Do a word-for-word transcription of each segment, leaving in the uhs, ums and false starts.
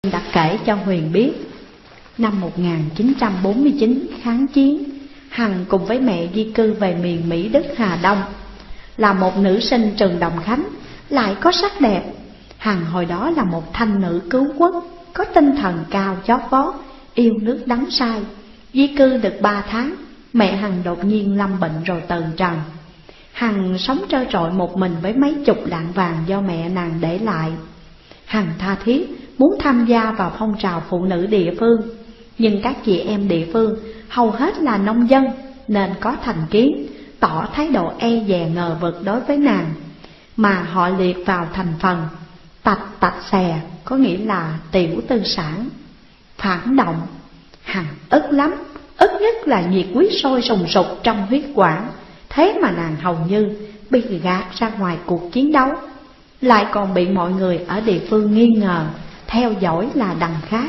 đã kể cho Huyền biết, năm một nghìn chín trăm bốn mươi chín kháng chiến, Hằng cùng với mẹ di cư về miền Mỹ Đức Hà Đông. Là một nữ sinh trường Đồng Khánh, lại có sắc đẹp, Hằng hồi đó là một thanh nữ cứu quốc, có tinh thần cao chót vót, yêu nước đắm say. Di cư được ba tháng, mẹ Hằng đột nhiên lâm bệnh rồi từ trần. Hằng sống trơ trọi một mình với mấy chục lạng vàng do mẹ nàng để lại. Hằng tha thiết muốn tham gia vào phong trào phụ nữ địa phương, nhưng các chị em địa phương hầu hết là nông dân nên có thành kiến, tỏ thái độ e dè ngờ vực đối với nàng, mà họ liệt vào thành phần tạch tạch xè, có nghĩa là tiểu tư sản, phản động. Hằng ức lắm, ức nhất là nhiệt huyết sôi sùng sục trong huyết quản, thế mà nàng hầu như bị gạt ra ngoài cuộc chiến đấu, lại còn bị mọi người ở địa phương nghi ngờ, theo dõi là đằng khác.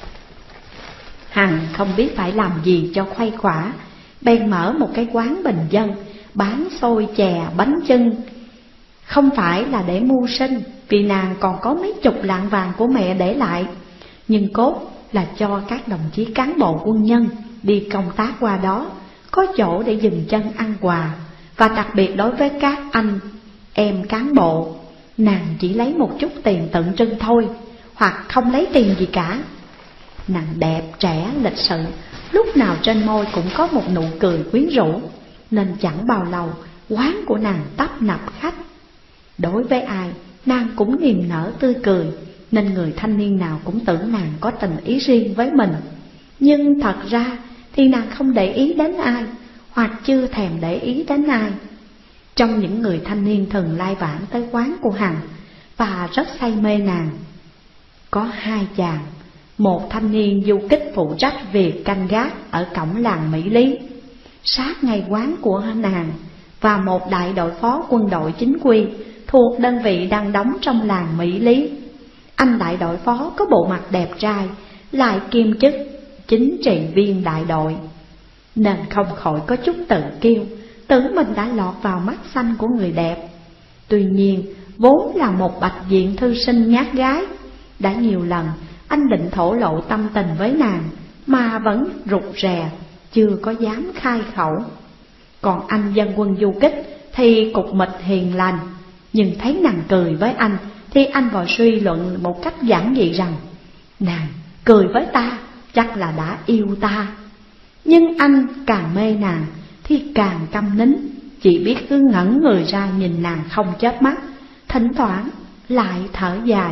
Hằng không biết phải làm gì cho khuây khỏa, bèn mở một cái quán bình dân, bán xôi chè bánh chưng. Không phải là để mưu sinh, vì nàng còn có mấy chục lạng vàng của mẹ để lại, nhưng cốt là cho các đồng chí cán bộ quân nhân đi công tác qua đó có chỗ để dừng chân ăn quà. Và đặc biệt đối với các anh em cán bộ, nàng chỉ lấy một chút tiền tượng trưng thôi, hoặc không lấy tiền gì cả. Nàng đẹp, trẻ, lịch sự, lúc nào trên môi cũng có một nụ cười quyến rũ, nên chẳng bao lâu quán của nàng tấp nập khách. Đối với ai, nàng cũng niềm nở tươi cười, nên người thanh niên nào cũng tưởng nàng có tình ý riêng với mình. Nhưng thật ra thì nàng không để ý đến ai, hoặc chưa thèm để ý đến ai. Trong những người thanh niên thường lai vãng tới quán của Hằng và rất say mê nàng, có hai chàng, một thanh niên du kích phụ trách việc canh gác ở cổng làng Mỹ Lý, sát ngay quán của nàng, và một đại đội phó quân đội chính quy thuộc đơn vị đang đóng trong làng Mỹ Lý. Anh đại đội phó có bộ mặt đẹp trai, lại kiêm chức chính trị viên đại đội, nên không khỏi có chút tự kiêu, tưởng mình đã lọt vào mắt xanh của người đẹp. Tuy nhiên vốn là một bạch diện thư sinh nhát gái, đã nhiều lần anh định thổ lộ tâm tình với nàng mà vẫn rụt rè, chưa có dám khai khẩu. Còn anh dân quân du kích thì cục mịch hiền lành, nhưng thấy nàng cười với anh thì anh vội suy luận một cách giản dị rằng nàng cười với ta chắc là đã yêu ta. Nhưng anh càng mê nàng thì càng câm nín, chỉ biết cứ ngẩn người ra nhìn nàng không chớp mắt, thỉnh thoảng lại thở dài.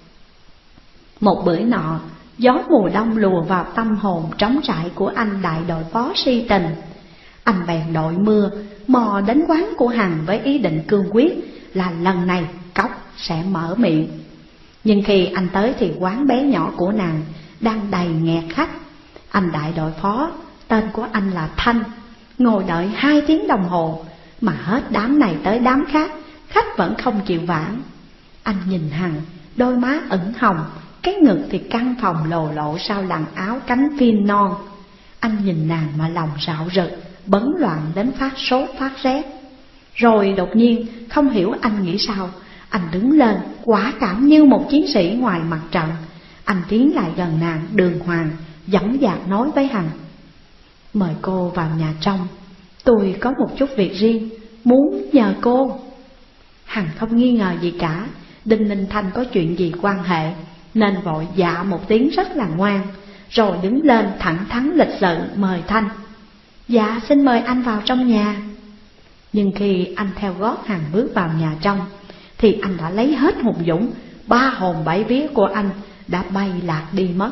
Một bữa nọ, gió mùa đông lùa vào tâm hồn trống trải của anh đại đội phó si tình. Anh bèn đội mưa mò đến quán của Hằng với ý định cương quyết là lần này cóc sẽ mở miệng. Nhưng khi anh tới thì quán bé nhỏ của nàng đang đầy nghẹt khách. Anh đại đội phó, tên của anh là Thanh, ngồi đợi hai tiếng đồng hồ, mà hết đám này tới đám khác, khách vẫn không chịu vãn. Anh nhìn Hằng, đôi má ửng hồng, cái ngực thì căng phòng lồ lộ sau làn áo cánh phim non. Anh nhìn nàng mà lòng rạo rực, bấn loạn đến phát sốt phát rét. Rồi đột nhiên không hiểu anh nghĩ sao, anh đứng lên quả cảm như một chiến sĩ ngoài mặt trận. Anh tiến lại gần nàng đường hoàng, dõng dạc nói với Hằng: "Mời cô vào nhà trong, tôi có một chút việc riêng muốn nhờ cô." Hằng không nghi ngờ gì cả, Đinh Ninh Thanh có chuyện gì quan hệ, nên vội dạ một tiếng rất là ngoan, rồi đứng lên thẳng thắn lịch sự mời Thanh: "Dạ xin mời anh vào trong nhà." Nhưng khi anh theo gót Hằng bước vào nhà trong thì anh đã lấy hết hùng dũng, ba hồn bảy vía của anh đã bay lạc đi mất.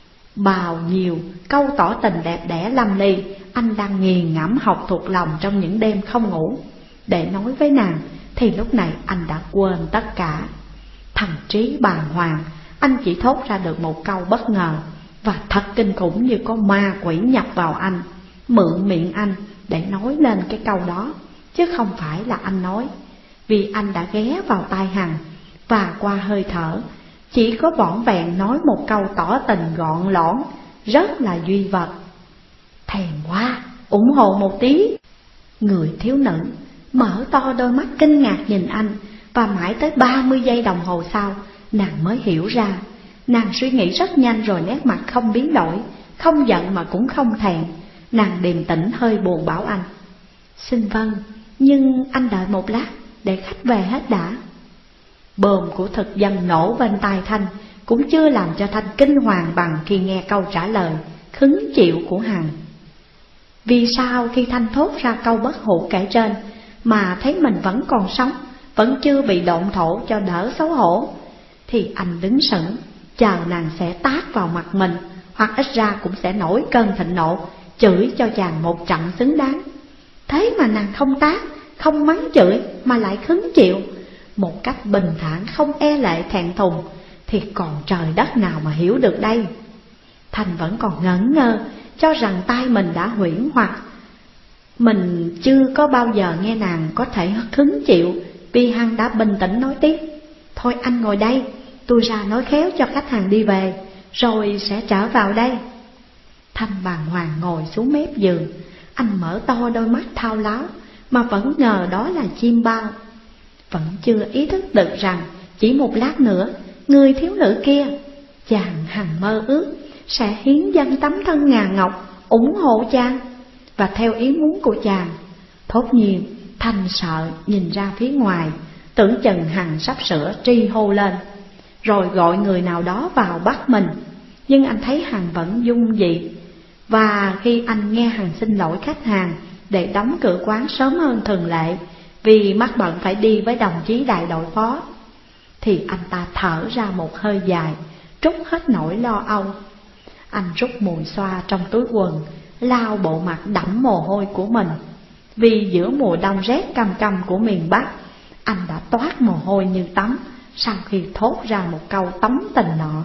Bao nhiêu câu tỏ tình đẹp đẽ lâm ly anh đang nghiền ngẫm học thuộc lòng trong những đêm không ngủ để nói với nàng, thì lúc này anh đã quên tất cả. Thần trí bàng hoàng, anh chỉ thốt ra được một câu bất ngờ và thật kinh khủng, như có ma quỷ nhập vào anh, mượn miệng anh để nói lên cái câu đó, chứ không phải là anh nói. Vì anh đã ghé vào tai Hằng và qua hơi thở chỉ có vỏn vẹn nói một câu tỏ tình gọn lõn, rất là duy vật: "Thèm quá, ủng hộ một tí." Người thiếu nữ mở to đôi mắt kinh ngạc nhìn anh, và mãi tới ba mươi giây đồng hồ sau nàng mới hiểu ra Nàng suy nghĩ rất nhanh rồi nét mặt không biến đổi, không giận mà cũng không thẹn. Nàng điềm tĩnh hơi buồn bảo anh: Xin vâng, nhưng anh đợi một lát để khách về hết đã. Bờm của thực dân nổ bên tai Thanh, cũng chưa làm cho Thanh kinh hoàng bằng khi nghe câu trả lời khứng chịu của Hằng. Vì sao khi Thanh thốt ra câu bất hủ kể trên mà thấy mình vẫn còn sống, vẫn chưa bị độn thổ cho đỡ xấu hổ, thì anh đứng sững chờ nàng sẽ tát vào mặt mình, hoặc ít ra cũng sẽ nổi cơn thịnh nộ, chửi cho chàng một trận xứng đáng. Thế mà nàng không tát, không mắng chửi, mà lại khứng chịu một cách bình thản, không e lệ thẹn thùng, thì còn trời đất nào mà hiểu được đây. Thanh vẫn còn ngẩn ngơ, cho rằng tay mình đã huyễn hoặc. Mình chưa có bao giờ nghe nàng có thể khứng chịu, vì Hằng đã bình tĩnh nói tiếp: Thôi anh ngồi đây, tôi ra nói khéo cho khách hàng đi về, rồi sẽ trở vào đây. Thanh bàng hoàng ngồi xuống mép giường. Anh mở to đôi mắt thao láo, mà vẫn ngờ đó là chim bao. Vẫn chưa ý thức được rằng chỉ một lát nữa, người thiếu nữ kia, chàng hằng mơ ước, sẽ hiến dâng tấm thân ngà ngọc ủng hộ chàng, và theo ý muốn của chàng. Thốt nhiên Thanh sợ nhìn ra phía ngoài, tưởng chừng Hằng sắp sửa tri hô lên, rồi gọi người nào đó vào bắt mình. Nhưng anh thấy Hằng vẫn dung dị, và khi anh nghe Hằng xin lỗi khách hàng để đóng cửa quán sớm hơn thường lệ, vì mắc bận phải đi với đồng chí đại đội phó, thì anh ta thở ra một hơi dài, trút hết nỗi lo âu. Anh rút mùi xoa trong túi quần, lau bộ mặt đẫm mồ hôi của mình. Vì giữa mùa đông rét căm căm của miền Bắc, anh đã toát mồ hôi như tắm sau khi thốt ra một câu tấm tình nọ.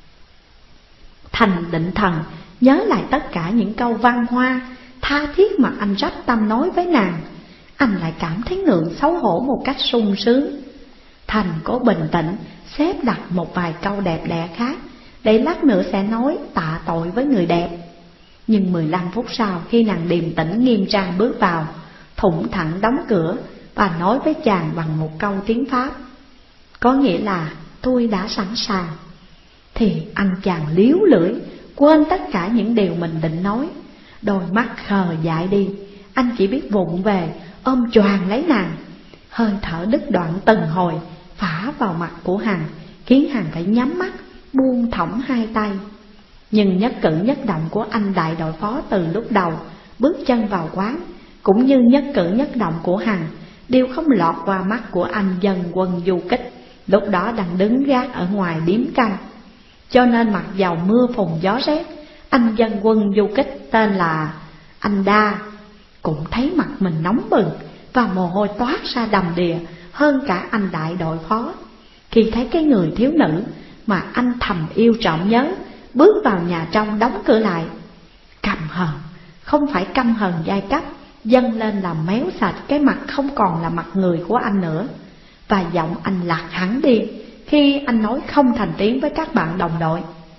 Thành định thần nhớ lại tất cả những câu văn hoa tha thiết mà anh rách tâm nói với nàng, anh lại cảm thấy ngượng xấu hổ một cách sung sướng. Thành cố bình tĩnh xếp đặt một vài câu đẹp đẽ khác, để lát nữa sẽ nói tạ tội với người đẹp. Nhưng mười lăm phút sau, khi nàng điềm tĩnh nghiêm trang bước vào, thủng thẳng đóng cửa và nói với chàng bằng một câu tiếng Pháp, có nghĩa là tôi đã sẵn sàng, thì anh chàng líu lưỡi, quên tất cả những điều mình định nói. Đôi mắt khờ dại đi, anh chỉ biết vụng về ôm choàng lấy nàng. Hơi thở đứt đoạn từng hồi phả vào mặt của Hằng, khiến Hằng phải nhắm mắt buông thõng hai tay. Nhưng nhất cử nhất động của anh đại đội phó từ lúc đầu bước chân vào quán, cũng như nhất cử nhất động của Hằng, đều không lọt qua mắt của anh dân quân du kích, lúc đó đang đứng gác ở ngoài điếm canh. Cho nên mặc dầu mưa phùn gió rét, anh dân quân du kích tên là anh Đa cũng thấy mặt mình nóng bừng và mồ hôi toát ra đầm đìa hơn cả anh đại đội phó, khi thấy cái người thiếu nữ mà anh thầm yêu trộm nhớ bước vào nhà trong đóng cửa lại. Căm hờn, không phải căm hờn giai cấp, dâng lên làm méo sạch cái mặt không còn là mặt người của anh nữa. Và giọng anh lạc hẳn đi khi anh nói không thành tiếng với các bạn đồng đội: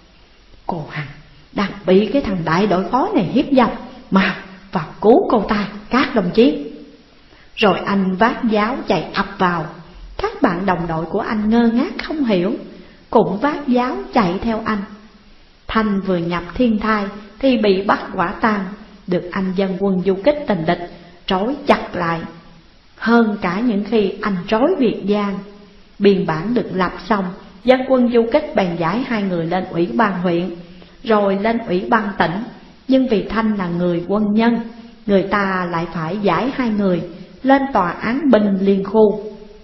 Cô Hằng đang bị cái thằng đại đội phó này hiếp dâm, mà vào cứu cô ta các đồng chí. Rồi anh vác giáo chạy ập vào. Các bạn đồng đội của anh ngơ ngác không hiểu, cũng vác giáo chạy theo anh. Thanh vừa nhập thiên thai thì bị bắt quả tang, được anh dân quân du kích tình địch trói chặt lại. Hơn cả những khi anh trói Việt Giang. Biên bản được lập xong, dân quân du kích bèn giải hai người lên ủy ban huyện, rồi lên ủy ban tỉnh. Nhưng vì Thanh là người quân nhân, người ta lại phải giải hai người lên tòa án binh liên khu.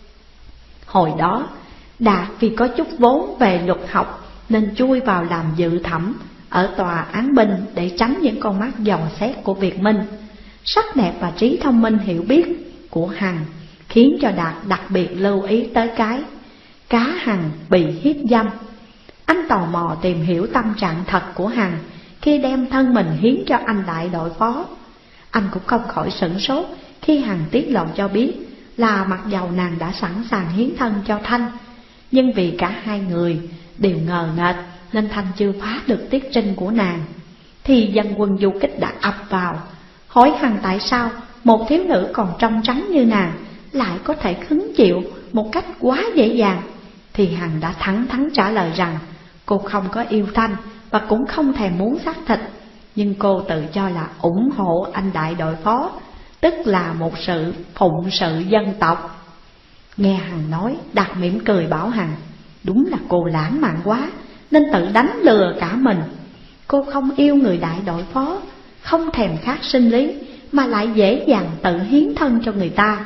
Hồi đó Đạt vì có chút vốn về luật học nên chui vào làm dự thẩm ở tòa án binh để tránh những con mắt dò xét của Việt Minh. Sắc đẹp và trí thông minh hiểu biết của Hằng khiến cho Đạt đặc biệt lưu ý tới cái cá Hằng bị hiếp dâm. Anh tò mò tìm hiểu tâm trạng thật của Hằng khi đem thân mình hiến cho anh đại đội phó. Anh cũng không khỏi sửng sốt khi Hằng tiết lộ cho biết là mặc dầu nàng đã sẵn sàng hiến thân cho Thanh, nhưng vì cả hai người đều ngờ nghệch nên Thanh chưa phá được tiết trinh của nàng. Thì dân quân du kích đã ập vào, hỏi Hằng tại sao một thiếu nữ còn trong trắng như nàng lại có thể khứng chịu một cách quá dễ dàng. Thì Hằng đã thẳng thắn trả lời rằng Cô không có yêu Thanh và cũng không thèm muốn xác thịt, nhưng cô tự cho là ủng hộ anh đại đội phó, tức là một sự phụng sự dân tộc. Nghe Hằng nói, Đạt mỉm cười bảo Hằng, đúng là cô lãng mạn quá, nên tự đánh lừa cả mình. Cô không yêu người đại đội phó, không thèm khát sinh lý, mà lại dễ dàng tự hiến thân cho người ta.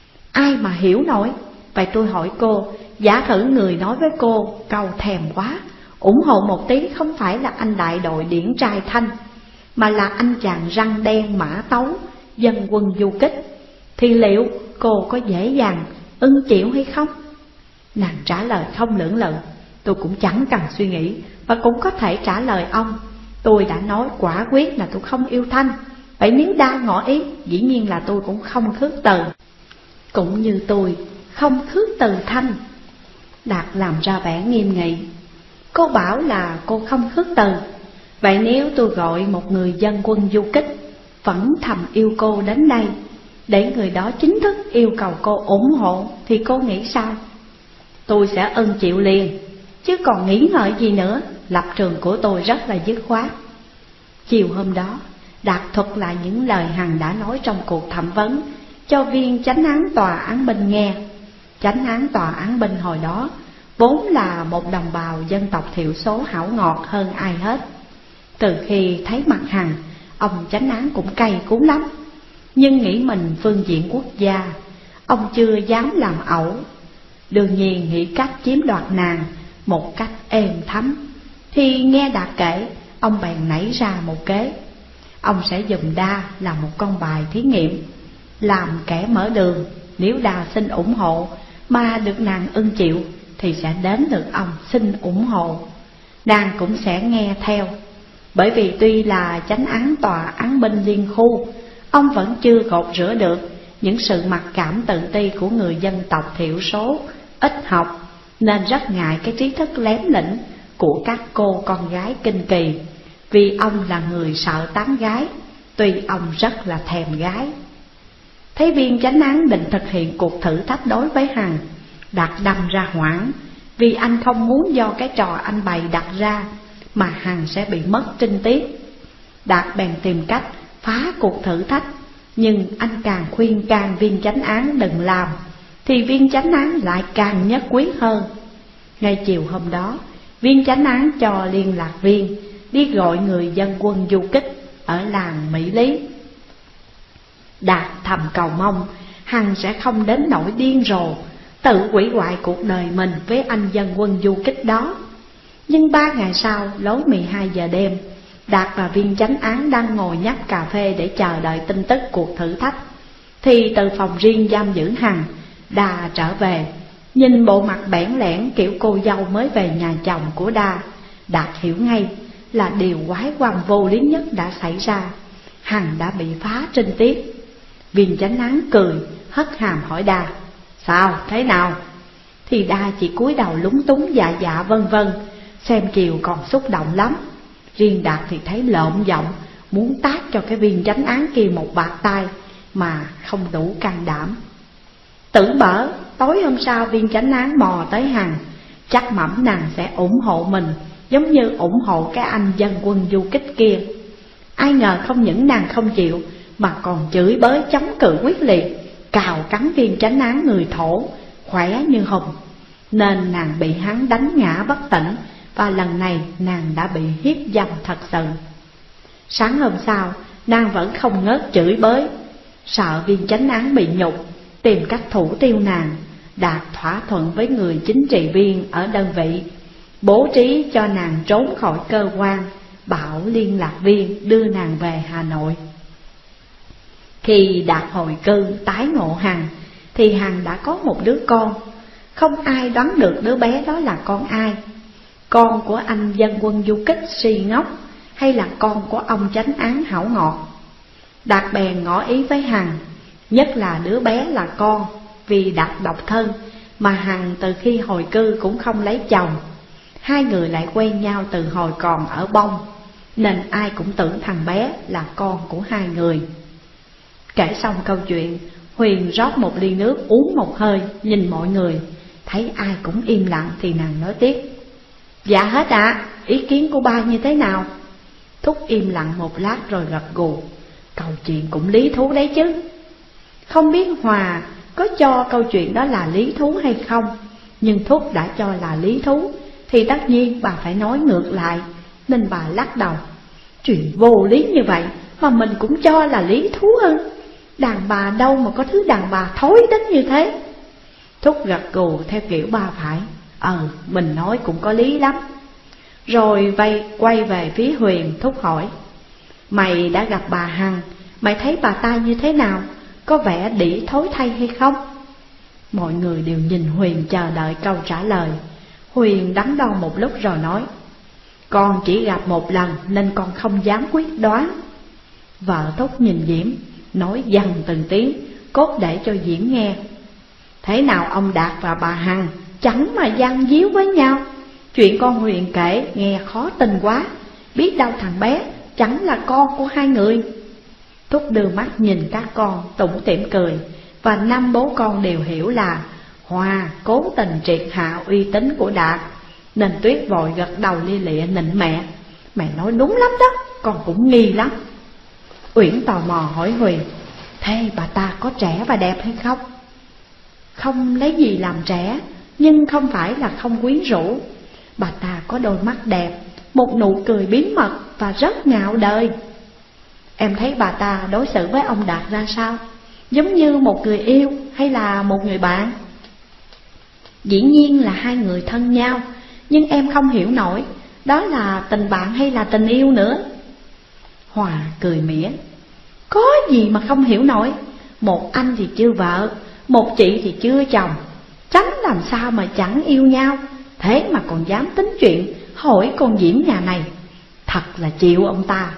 Ai mà hiểu nổi. Vậy tôi hỏi cô, giả thử người nói với cô câu thèm quá, ủng hộ một tí không phải là anh đại đội điển trai Thanh, mà là anh chàng răng đen mã tấu, dân quân du kích, thì liệu cô có dễ dàng ưng chịu hay không? Nàng trả lời không lưỡng lự. Tôi cũng chẳng cần suy nghĩ, và cũng có thể trả lời ông. Tôi đã nói quả quyết là tôi không yêu Thanh. Vậy nếu đa ngỏ ý, dĩ nhiên là tôi cũng không khước từ, cũng như tôi không khước từ Thanh. Đạt làm ra vẻ nghiêm nghị. Cô bảo là cô không khước từ. Vậy nếu tôi gọi một người dân quân du kích vẫn thầm yêu cô đến đây, để người đó chính thức yêu cầu cô ủng hộ, thì cô nghĩ sao? Tôi sẽ ưng chịu liền, chứ còn nghĩ ngợi gì nữa. Lập trường của tôi rất là dứt khoát. Chiều hôm đó, Đạt thuật lại những lời Hằng đã nói trong cuộc thẩm vấn cho viên chánh án tòa án binh nghe. Chánh án tòa án binh hồi đó vốn là một đồng bào dân tộc thiểu số hảo ngọt hơn ai hết. Từ khi thấy mặt Hằng, ông chánh án cũng cay cú lắm, nhưng nghĩ mình phương diện quốc gia, ông chưa dám làm ẩu. Đương nhiên nghĩ cách chiếm đoạt nàng một cách êm thấm. Thì nghe Đạt kể, ông bèn nảy ra một kế. Ông sẽ dùng Đa làm một con bài thí nghiệm, làm kẻ mở đường. Nếu Đa xin ủng hộ mà được nàng ưng chịu, thì sẽ đến lượt ông xin ủng hộ. Nàng cũng sẽ nghe theo. Bởi vì tuy là chánh án tòa án binh liên khu, ông vẫn chưa gột rửa được những sự mặc cảm tự ti của người dân tộc thiểu số ít học, nên rất ngại cái trí thức lém lĩnh của các cô con gái Kinh Kỳ. Vì ông là người sợ tán gái, tuy ông rất là thèm gái. Thấy viên chánh án định thực hiện cuộc thử thách đối với Hằng, Đạt đâm ra hoảng, vì anh không muốn do cái trò anh bày đặt ra mà Hằng sẽ bị mất trinh tiết. Đạt bèn tìm cách phá cuộc thử thách, nhưng anh càng khuyên can viên chánh án đừng làm, thì viên chánh án lại càng nhất quyết hơn. Ngay chiều hôm đó, viên chánh án cho liên lạc viên đi gọi người dân quân du kích ở làng Mỹ Lý. Đạt thầm cầu mong Hằng sẽ không đến nỗi điên rồ tự hủy hoại cuộc đời mình với anh dân quân du kích đó. Nhưng ba ngày sau, lối mười hai giờ đêm, Đạt và viên chánh án đang ngồi nhấp cà phê để chờ đợi tin tức cuộc thử thách, thì từ phòng riêng giam giữ Hằng, Đa trở về. Nhìn bộ mặt bẽn lẽn kiểu cô dâu mới về nhà chồng của Đa, Đạt hiểu ngay là điều quái quăm vô lý nhất đã xảy ra. Hằng đã bị phá trinh tiết. Viên chánh án cười, hất hàm hỏi Đa, sao, thế nào? Thì Đa chỉ cúi đầu lúng túng dạ dạ vân vân, xem chiều còn xúc động lắm. Riêng Đạt thì thấy lộn giọng, muốn tát cho cái viên chánh án kia một bạt tay, mà không đủ can đảm. Tử bở, tối hôm sau viên chánh án mò tới Hằng, chắc mẩm nàng sẽ ủng hộ mình, giống như ủng hộ cái anh dân quân du kích kia. Ai ngờ không những nàng không chịu, mà còn chửi bới chống cự quyết liệt, cào cắn viên chánh án người thổ, khỏe như hùng. Nên nàng bị hắn đánh ngã bất tỉnh, và lần này nàng đã bị hiếp dâm thật sự. Sáng hôm sau, nàng vẫn không ngớt chửi bới. Sợ viên chánh án bị nhục, tìm cách thủ tiêu nàng, Đạt thỏa thuận với người chính trị viên ở đơn vị, bố trí cho nàng trốn khỏi cơ quan, bảo liên lạc viên đưa nàng về Hà Nội. Khi Đạt hồi cư tái ngộ Hằng, thì Hằng đã có một đứa con. Không ai đoán được đứa bé đó là con ai, con của anh dân quân du kích si ngốc, hay là con của ông chánh án hảo ngọt. Đạt bèn ngỏ ý với Hằng, nhất là đứa bé là con, vì Đạt độc thân, mà Hằng từ khi hồi cư cũng không lấy chồng. Hai người lại quen nhau từ hồi còn ở Bông, nên ai cũng tưởng thằng bé là con của hai người. Kể xong câu chuyện, Huyền rót một ly nước uống một hơi, nhìn mọi người, thấy ai cũng im lặng thì nàng nói tiếp. Dạ hết ạ, à, ý kiến của ba như thế nào? Thúc im lặng một lát rồi gật gù. Câu chuyện cũng lý thú đấy chứ. Không biết Hòa có cho câu chuyện đó là lý thú hay không, nhưng Thúc đã cho là lý thú thì tất nhiên bà phải nói ngược lại, nên bà lắc đầu. Chuyện vô lý như vậy mà mình cũng cho là lý thú hơn. Đàn bà đâu mà có thứ đàn bà thối đến như thế. Thúc gật gù theo kiểu ba phải. Ờ, mình nói cũng có lý lắm. Rồi vay quay về phía Huyền, Thúc hỏi: Mày đã gặp bà Hằng, mày thấy bà ta như thế nào? Có vẻ đĩ thối thay hay không? Mọi người đều nhìn Huyền chờ đợi câu trả lời. Huyền đắn đo một lúc rồi nói: Con chỉ gặp một lần nên con không dám quyết đoán. Vợ Thúc nhìn Diễm, nói dần từng tiếng, cốt để cho Diễm nghe. Thế nào ông Đạt và bà Hằng chẳng mà gian díu với nhau? Chuyện con Huyền kể nghe khó tin quá. Biết đâu thằng bé chẳng là con của hai người. Thúc đưa mắt nhìn các con tủm tỉm cười, và năm bố con đều hiểu là Hòa cố tình triệt hạ uy tín của Đạt, nên Tuyết vội gật đầu lia lịa nịnh mẹ: Mẹ nói đúng lắm đó, con cũng nghi lắm. Uyển tò mò hỏi Huyền: Thế bà ta có trẻ và đẹp hay không? Không lấy gì làm trẻ, nhưng không phải là không quyến rũ. Bà ta có đôi mắt đẹp, một nụ cười bí mật và rất ngạo đời. Em thấy bà ta đối xử với ông Đạt ra sao? Giống như một người yêu hay là một người bạn? Dĩ nhiên là hai người thân nhau, nhưng em không hiểu nổi đó là tình bạn hay là tình yêu nữa. Hòa cười mỉa: Có gì mà không hiểu nổi. Một anh thì chưa vợ, một chị thì chưa chồng, tránh làm sao mà chẳng yêu nhau. Thế mà còn dám tính chuyện hỏi con Diễm nhà này, thật là chịu ông ta.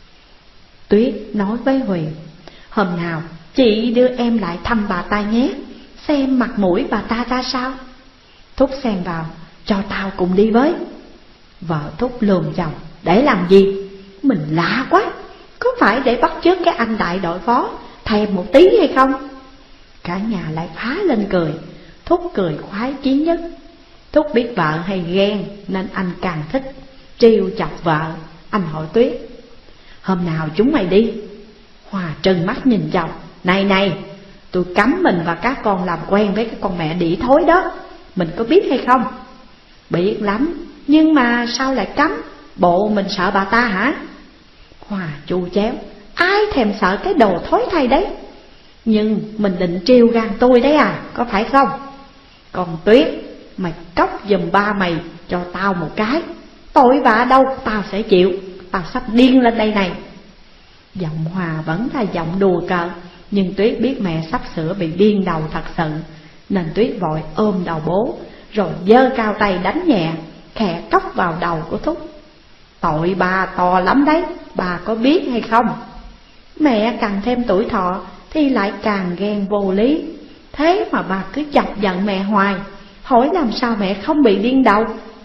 Tuyết nói với Huyền: Hôm nào chị đưa em lại thăm bà ta nhé, xem mặt mũi bà ta ra sao. Thúc xen vào: Cho tao cùng đi với. Vợ Thúc lườm chồng: Để làm gì? Mình lạ quá, có phải để bắt chước cái anh đại đội phó thèm một tí hay không? Cả nhà lại phá lên cười. Thúc cười khoái chí nhất. Thúc biết vợ hay ghen nên anh càng thích trêu chọc vợ. Anh hỏi Tuyết: Hôm nào chúng mày đi? Hòa trừng mắt nhìn chồng: Này này, tôi cấm mình và các con làm quen với cái con mẹ đĩ thối đó, mình có biết hay không? Biết lắm, nhưng mà sao lại cấm? Bộ mình sợ bà ta hả? Hòa chu chéo: Ai thèm sợ cái đồ thối thay đấy. Nhưng mình định trêu gan tôi đấy à, có phải không? Còn Tuyết, mày cốc giùm ba mày cho tao một cái. Tội vạ đâu tao sẽ chịu, tao sắp điên lên đây này. Giọng Hòa vẫn là giọng đùa cợt, nhưng Tuyết biết mẹ sắp sửa bị điên đầu thật sự, nên Tuyết vội ôm đầu bố, rồi giơ cao tay đánh nhẹ, khẽ cốc vào đầu của Thúc. Tội bà to lắm đấy, bà có biết hay không? Mẹ càng thêm tuổi thọ thì lại càng ghen vô lý. Thế mà bà cứ chọc giận mẹ hoài, hỏi làm sao mẹ không bị điên đầu.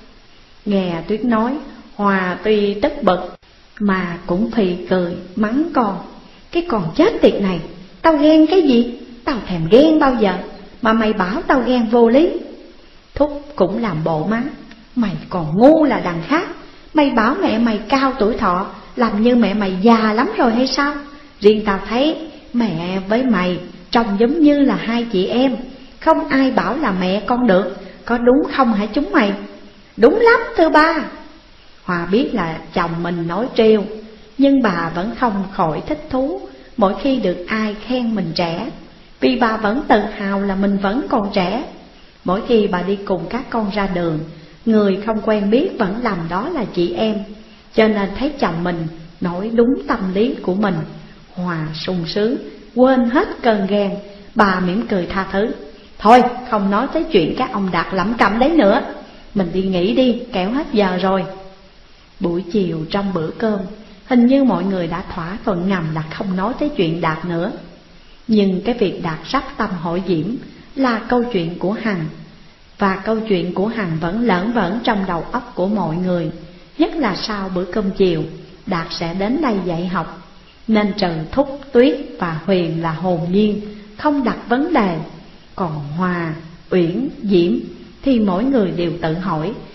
Nghe Tuyết nói, Hòa tuy tức bực mà cũng phì cười mắng con: Cái con chết tiệt này, tao ghen cái gì? Tao thèm ghen bao giờ mà mày bảo tao ghen vô lý. Thúc cũng làm bộ mắng: Mày còn ngu là đằng khác. Mày bảo mẹ mày cao tuổi thọ, làm như mẹ mày già lắm rồi hay sao? Riêng tao thấy mẹ với mày trông giống như là hai chị em, không ai bảo là mẹ con được, có đúng không hả chúng mày? Đúng lắm thưa ba. Hòa biết là chồng mình nói trêu, nhưng bà vẫn không khỏi thích thú mỗi khi được ai khen mình trẻ, vì bà vẫn tự hào là mình vẫn còn trẻ. Mỗi khi bà đi cùng các con ra đường, người không quen biết vẫn lầm đó là chị em, cho nên thấy chồng mình nói đúng tâm lý của mình, Hòa sung sướng, quên hết cơn ghen. Bà mỉm cười tha thứ: Thôi không nói tới chuyện các ông Đạt lẩm cẩm đấy nữa, mình đi nghỉ đi, kẻo hết giờ rồi. Buổi chiều trong bữa cơm, hình như mọi người đã thỏa thuận ngầm là không nói tới chuyện Đạt nữa. Nhưng cái việc Đạt sắp tâm hội Diễm là câu chuyện của Hằng, và câu chuyện của Hằng vẫn lởn vởn trong đầu óc của mọi người. Nhất là sau bữa cơm chiều, Đạt sẽ đến đây dạy học, nên trừ Thúc, Tuyết và Huyền là hồn nhiên, không đặt vấn đề. Còn Hòa, Uyển, Diễm thì mỗi người đều tự hỏi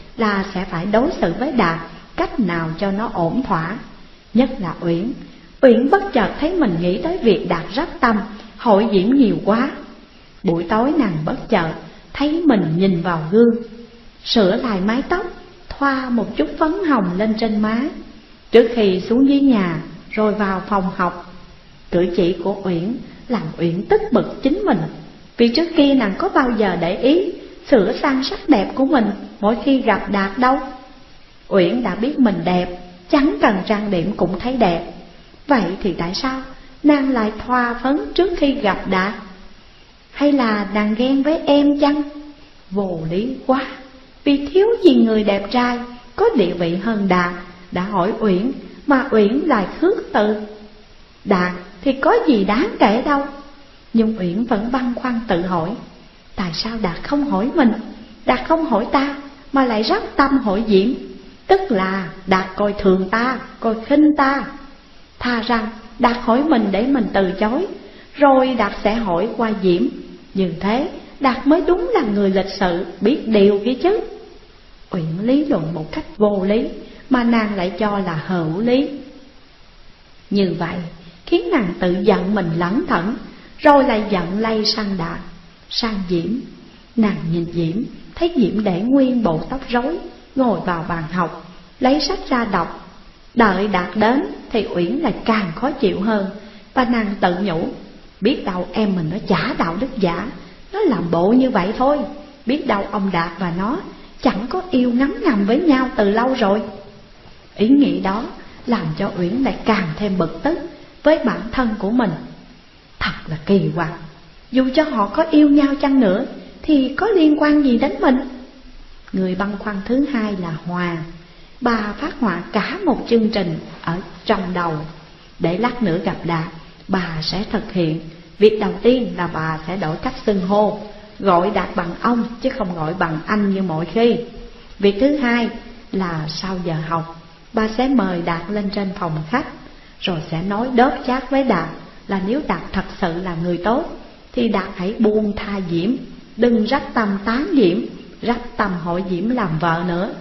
là sẽ phải đối xử với Đạt cách nào cho nó ổn thỏa. Nhất là Uyển. Uyển bất chợt thấy mình nghĩ tới việc Đạt rất tâm hội diễm nhiều quá. Buổi tối nàng bất chợt thấy mình nhìn vào gương, sửa lại mái tóc, thoa một chút phấn hồng lên trên má, trước khi xuống dưới nhà rồi vào phòng học. Cử chỉ của Uyển làm Uyển tức bực chính mình, vì trước kia nàng có bao giờ để ý sửa sang sắc đẹp của mình mỗi khi gặp Đạt đâu. Uyển đã biết mình đẹp, chẳng cần trang điểm cũng thấy đẹp. Vậy thì tại sao nàng lại thoa phấn trước khi gặp Đạt? Hay là nàng ghen với em chăng? Vô lý quá. Vì thiếu gì người đẹp trai có địa vị hơn Đạt đã hỏi Uyển, mà Uyển lại khước từ. Đạt thì có gì đáng kể đâu. Nhưng Uyển vẫn băn khoăn tự hỏi, tại sao Đạt không hỏi mình, Đạt không hỏi ta, mà lại rất tâm hỏi Diễm? Tức là Đạt coi thường ta, coi khinh ta. Tha rằng Đạt hỏi mình để mình từ chối, rồi Đạt sẽ hỏi qua Diễm. Như thế Đạt mới đúng là người lịch sự, biết điều kia chứ. Uyển lý luận một cách vô lý, mà nàng lại cho là hữu lý. Như vậy khiến nàng tự giận mình lẩn thẩn, rồi lại giận lây sang Đạt, sang Diễm. Nàng nhìn Diễm, thấy Diễm để nguyên bộ tóc rối, ngồi vào bàn học, lấy sách ra đọc. Đợi Đạt đến thì Uyển lại càng khó chịu hơn, và nàng tự nhủ, biết đâu em mình nó chả đạo đức giả, nó làm bộ như vậy thôi. Biết đâu ông Đạt và nó chẳng có yêu ngấm ngầm với nhau từ lâu rồi. Ý nghĩ đó làm cho Uyển lại càng thêm bực tức với bản thân của mình. Thật là kỳ quặc, dù cho họ có yêu nhau chăng nữa thì có liên quan gì đến mình? Người băn khoăn thứ hai là Hòa. Bà phát họa cả một chương trình ở trong đầu, để lát nữa gặp Đạt bà sẽ thực hiện. Việc đầu tiên là bà sẽ đổi cách xưng hô, gọi Đạt bằng ông chứ không gọi bằng anh như mọi khi. Việc thứ hai là sau giờ học, bà sẽ mời Đạt lên trên phòng khách, rồi sẽ nói đớp chát với Đạt là nếu Đạt thật sự là người tốt thì Đạt hãy buông tha Diễm, đừng rắc tâm tán Diễm, rắc tâm hỏi Diễm làm vợ nữa.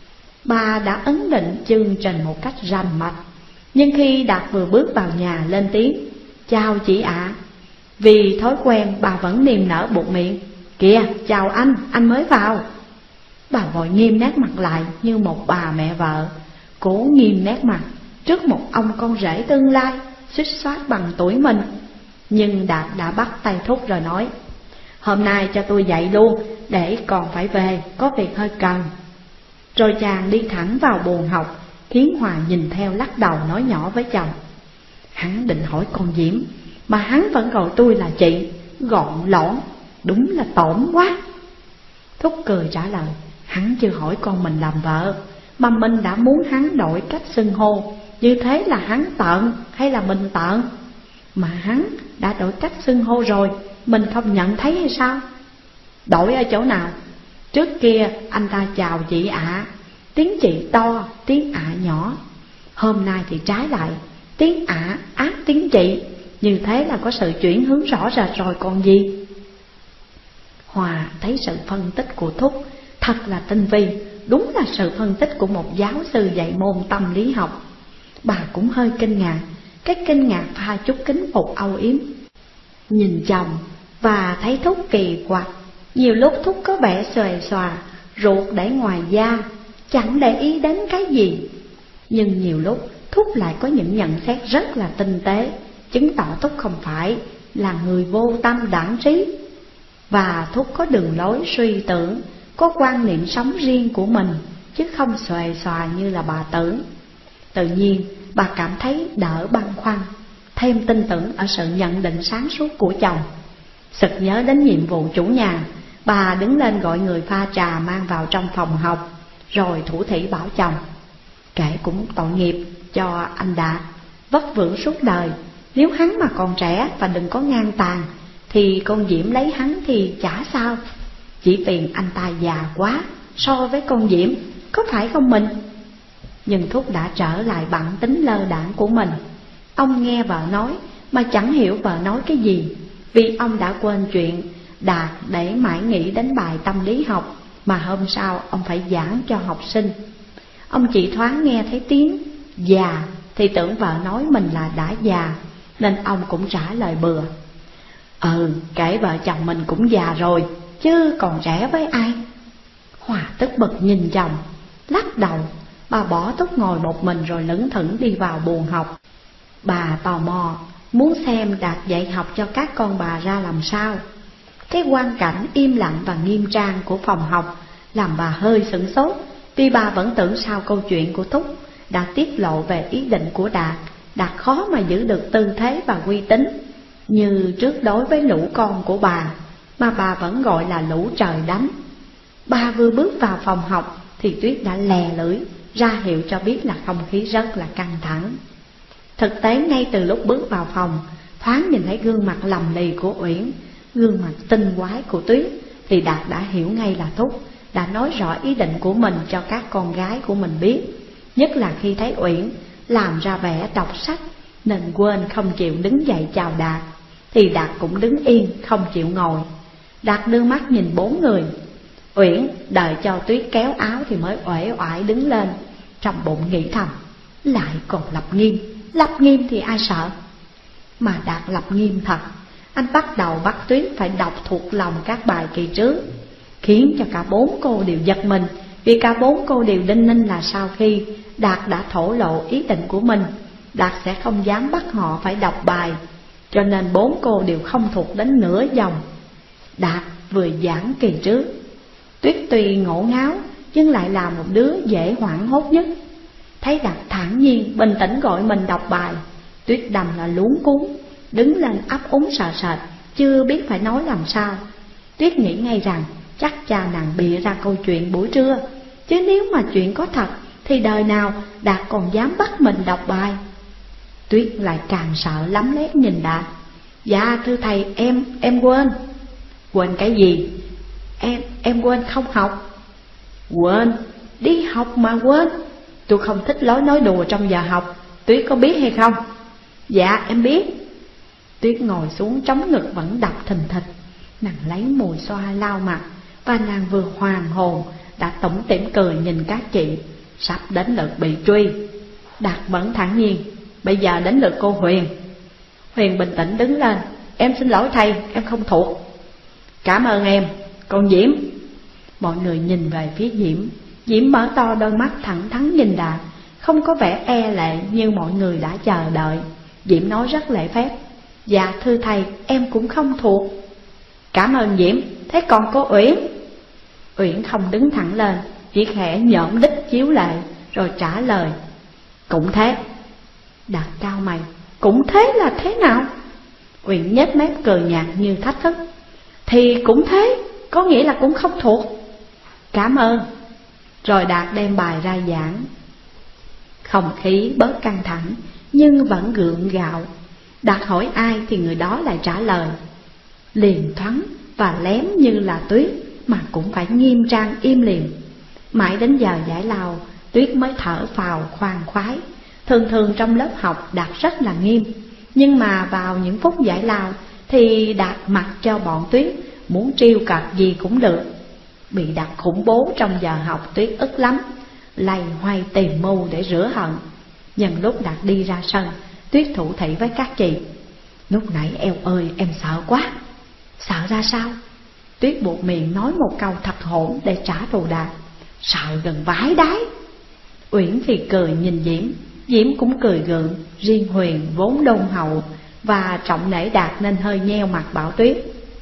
Bà đã ấn định chương trình một cách rành mạch. Nhưng khi Đạt vừa bước vào nhà lên tiếng chào chị ạ, à, vì thói quen bà vẫn niềm nở buột miệng, kìa chào anh, anh mới vào. Bà vội nghiêm nét mặt lại như một bà mẹ vợ, cố nghiêm nét mặt trước một ông con rể tương lai xuýt xoát bằng tuổi mình. Nhưng Đạt đã bắt tay Thúc rồi nói, hôm nay cho tôi dậy luôn, để còn phải về, có việc hơi cần. Rồi chàng đi thẳng vào buồng học, khiến Hòa nhìn theo lắc đầu nói nhỏ với chồng, hắn định hỏi con Diễm, mà hắn vẫn gọi tôi là chị, gọn lõn, đúng là tổn quá. Thúc cười trả lời, hắn chưa hỏi con mình làm vợ, mà mình đã muốn hắn đổi cách xưng hô. Như thế là hắn tợn hay là mình tợn? Mà hắn đã đổi cách xưng hô rồi, mình không nhận thấy hay sao? Đổi ở chỗ nào? Trước kia anh ta chào chị ạ, à, tiếng chị to, tiếng ạ à nhỏ. Hôm nay thì trái lại, tiếng ạ à, ác tiếng chị. Như thế là có sự chuyển hướng rõ rệt rồi còn gì. Hòa thấy sự phân tích của Thúc thật là tinh vi, đúng là sự phân tích của một giáo sư dạy môn tâm lý học. Bà cũng hơi kinh ngạc, cái kinh ngạc pha chút kính phục âu yếm. Nhìn chồng và thấy Thúc kỳ quặc. Nhiều lúc Thúc có vẻ xòe xòa, ruột để ngoài da, chẳng để ý đến cái gì. Nhưng nhiều lúc Thúc lại có những nhận xét rất là tinh tế, chứng tỏ Thúc không phải là người vô tâm đãng trí. Và Thúc có đường lối suy tưởng, có quan niệm sống riêng của mình, chứ không xòe xòa như là bà tưởng. Tự nhiên bà cảm thấy đỡ băn khoăn, thêm tin tưởng ở sự nhận định sáng suốt của chồng. Sực nhớ đến nhiệm vụ chủ nhà, bà đứng lên gọi người pha trà mang vào trong phòng học, rồi thủ thỉ bảo chồng, kể cũng tội nghiệp cho anh Đạt, vất vưởng suốt đời. Nếu hắn mà còn trẻ và đừng có ngang tàn, thì con Diễm lấy hắn thì chả sao. Chỉ phiền anh ta già quá so với con Diễm, có phải không mình? Nhưng Thúc đã trở lại bản tính lơ đãng của mình. Ông nghe vợ nói mà chẳng hiểu vợ nói cái gì, vì ông đã quên chuyện Đạt để mãi nghĩ đến bài tâm lý học mà hôm sau ông phải giảng cho học sinh. Ông chỉ thoáng nghe thấy tiếng già thì tưởng vợ nói mình là đã già, nên ông cũng trả lời bừa: Ừ, kể vợ chồng mình cũng già rồi, chứ còn trẻ với ai. Hòa tức bực nhìn chồng, lắc đầu. Bà bỏ Túc ngồi một mình rồi lững thững đi vào buồng học. Bà tò mò muốn xem Đạt dạy học cho các con bà ra làm sao. Cái quang cảnh im lặng và nghiêm trang của phòng học làm bà hơi sửng sốt, vì bà vẫn tưởng sau câu chuyện của Túc đã tiết lộ về ý định của Đạt, Đạt khó mà giữ được tư thế và uy tín như trước đối với lũ con của bà, mà bà vẫn gọi là lũ trời đánh. Bà vừa bước vào phòng học thì Tuyết đã lè lưỡi ra hiệu cho biết là không khí rất là căng thẳng. Thực tế ngay từ lúc bước vào phòng, thoáng nhìn thấy gương mặt lầm lì của Uyển, gương mặt tinh quái của Tuyết, thì Đạt đã hiểu ngay là Túc đã nói rõ ý định của mình cho các con gái của mình biết. Nhất là khi thấy Uyển làm ra vẻ đọc sách nên quên không chịu đứng dậy chào Đạt, thì Đạt cũng đứng yên không chịu ngồi. Đạt đưa mắt nhìn bốn người. Uyển đợi cho Tuyết kéo áo thì mới uể oải đứng lên, trong bụng nghĩ thầm: lại còn lập nghiêm, lập nghiêm thì ai sợ. Mà Đạt lập nghiêm thật. Anh bắt đầu bắt Tuyết phải đọc thuộc lòng các bài kỳ trước, khiến cho cả bốn cô đều giật mình, vì cả bốn cô đều đinh ninh là sau khi Đạt đã thổ lộ ý định của mình, Đạt sẽ không dám bắt họ phải đọc bài, cho nên bốn cô đều không thuộc đến nửa dòng. Đạt vừa giảng kỳ trước, Tuyết tuy ngổ ngáo nhưng lại là một đứa dễ hoảng hốt nhất. Thấy Đạt thản nhiên bình tĩnh gọi mình đọc bài, Tuyết đầm là luống cuống, đứng lên ấp úng sợ sệt, chưa biết phải nói làm sao. Tuyết nghĩ ngay rằng chắc cha nàng bịa ra câu chuyện buổi trưa, chứ nếu mà chuyện có thật thì đời nào Đạt còn dám bắt mình đọc bài. Tuyết lại càng sợ lắm lét nhìn Đạt. Dạ thưa thầy, em em quên. Quên cái gì? Em em quên không học. Quên? Đi học mà quên? Tôi không thích lối nói đùa trong giờ học, Tuyết có biết hay không? Dạ em biết. Tuyết ngồi xuống trống ngực vẫn đập thình thịch. Nàng lấy mùi xoa lau mặt, và nàng vừa hoàn hồn đã tủm tỉm cười nhìn các chị. Sắp đến lượt bị truy. Đạt vẫn thản nhiên: bây giờ đến lượt cô Huyền. Huyền bình tĩnh đứng lên: em xin lỗi thầy, em không thuộc. Cảm ơn em. Còn Diễm? Mọi người nhìn về phía Diễm. Diễm mở to đôi mắt thẳng thắn nhìn Đạt, không có vẻ e lệ như mọi người đã chờ đợi. Diễm nói rất lễ phép: dạ thưa thầy, em cũng không thuộc. Cảm ơn Diễm. Thế còn cô Uyển? Uyển không đứng thẳng lên, chỉ khẽ nhõm đích chiếu lệ rồi trả lời: cũng thế. Đạt cau mày: cũng thế là thế nào? Uyển nhếch mép cười nhạt như thách thức: thì cũng thế, có nghĩa là cũng không thuộc. Cảm ơn. Rồi Đạt đem bài ra giảng. Không khí bớt căng thẳng nhưng vẫn gượng gạo. Đạt hỏi ai thì người đó lại trả lời, liền thoáng và lém như là Tuyết, mà cũng phải nghiêm trang im lìm. Mãi đến giờ giải lao, Tuyết mới thở phào khoan khoái. Thường thường trong lớp học Đạt rất là nghiêm, nhưng mà vào những phút giải lao thì Đạt mặc cho bọn Tuyết muốn trêu cợt gì cũng được. Bị Đạt khủng bố trong giờ học, Tuyết ức lắm, lầy hoay tìm mưu để rửa hận. Nhân lúc Đạt đi ra sân, Tuyết thủ thị với các chị: lúc nãy eo ơi em sợ quá. Sợ ra sao? Tuyết buộc miệng nói một câu thật hỗn để trả thù Đạt: sợ gần vãi đái. Uyển thì cười nhìn Diễm, Diễm cũng cười gượng. Riêng Huyền vốn đôn hậu và trọng nể Đạt nên hơi nheo mặt bảo Tuyết: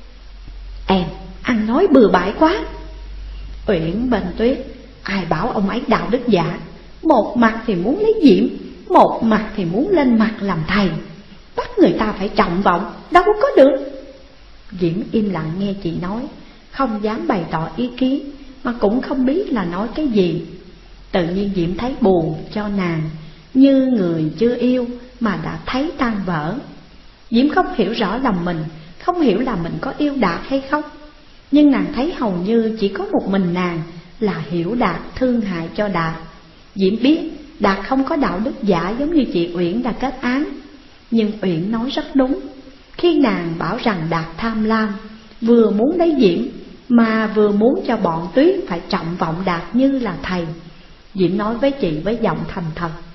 em ăn nói bừa bãi quá. Uyển bên Tuyết: ai bảo ông ấy đạo đức giả, một mặt thì muốn lấy Diễm, một mặt thì muốn lên mặt làm thầy, bắt người ta phải trọng vọng, đâu có được. Diễm im lặng nghe chị nói, không dám bày tỏ ý kiến, mà cũng không biết là nói cái gì. Tự nhiên Diễm thấy buồn cho nàng, như người chưa yêu mà đã thấy tan vỡ. Diễm không hiểu rõ lòng mình, không hiểu là mình có yêu Đạt hay không. Nhưng nàng thấy hầu như chỉ có một mình nàng là hiểu Đạt, thương hại cho Đạt. Diễm biết Đạt không có đạo đức giả giống như chị Uyển đã kết án. Nhưng Uyển nói rất đúng khi nàng bảo rằng Đạt tham lam, vừa muốn lấy Diễm, mà vừa muốn cho bọn Tuyết phải trọng vọng Đạt như là thầy. Diễm nói với chị với giọng thành thật: